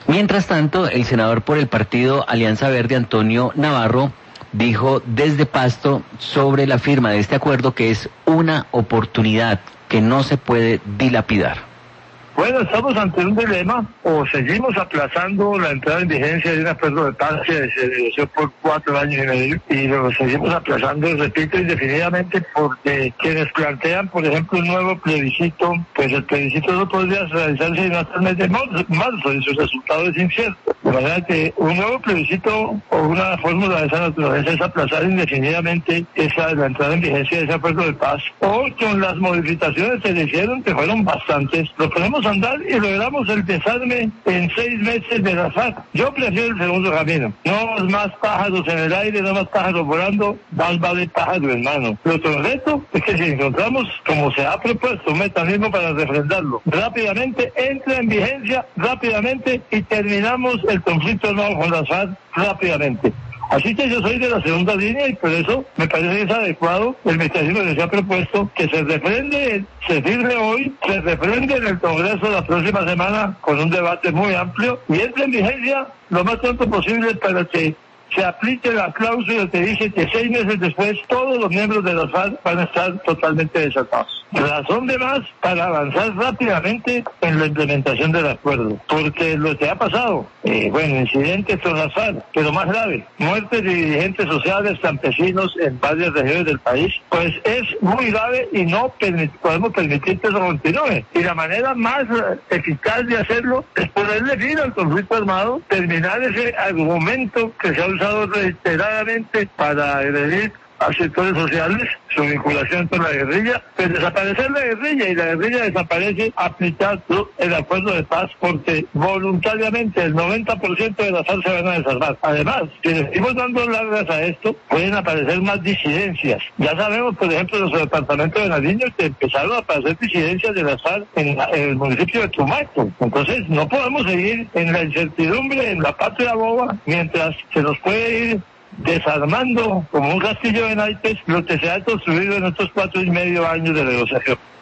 Mientras tanto, el senador por el partido Alianza Verde, Antonio Navarro, dijo desde Pasto sobre la firma de este acuerdo que es una oportunidad que no se puede dilapidar. Bueno, estamos ante un dilema: o seguimos aplazando la entrada en vigencia de un acuerdo de paz que se negoció por 4 años y medio, y lo seguimos aplazando, repito, indefinidamente, porque quienes plantean, por ejemplo, un nuevo plebiscito, pues el plebiscito no podría realizarse en hasta el mes de marzo y su resultado es incierto. De manera que un nuevo plebiscito o una fórmula de esa naturaleza es aplazar indefinidamente la entrada en vigencia de ese acuerdo de paz, o con las modificaciones que le hicieron, que fueron bastantes, lo podemos andar y logramos el desarme en 6 meses de la FARC. Yo prefiero el segundo camino. No más pájaros en el aire, no más pájaros volando, más vale pájaro en mano. El otro reto es que si encontramos, como se ha propuesto, un mecanismo para refrendarlo, rápidamente entra en vigencia, rápidamente, y terminamos el conflicto armado con la FARC rápidamente. Así que yo soy de la segunda línea y por eso me parece que es adecuado el mecanismo que se ha propuesto, que se refrende, se firme hoy, se refrende en el Congreso la próxima semana con un debate muy amplio y entre en vigencia lo más pronto posible para que se aplique la cláusula que dice que 6 meses después todos los miembros de la FARC van a estar totalmente desatados. Razón de más para avanzar rápidamente en la implementación del acuerdo, porque lo que ha pasado, incidentes con la FARC, pero más grave, muertes de dirigentes sociales, campesinos en varias regiones del país, pues es muy grave y no podemos permitir que eso continúe. Y la manera más eficaz de hacerlo es ponerle fin al conflicto armado, terminar ese argumento que se ha usado reiteradamente para agredir a sectores sociales, su vinculación con la guerrilla, pues desaparecer la guerrilla, y la guerrilla desaparece aplicando el acuerdo de paz, porque voluntariamente el 90% de las FARC se van a desarmar. Además, si le seguimos dando largas a esto, pueden aparecer más disidencias. Ya sabemos, por ejemplo, en nuestro departamento de Nariño, que empezaron a aparecer disidencias de las FARC en el municipio de Tumaco. Entonces, no podemos seguir en la incertidumbre, en la patria boba, mientras se nos puede ir desarmando como un castillo de naipes lo que se ha construido en estos 4 y medio años de negociación.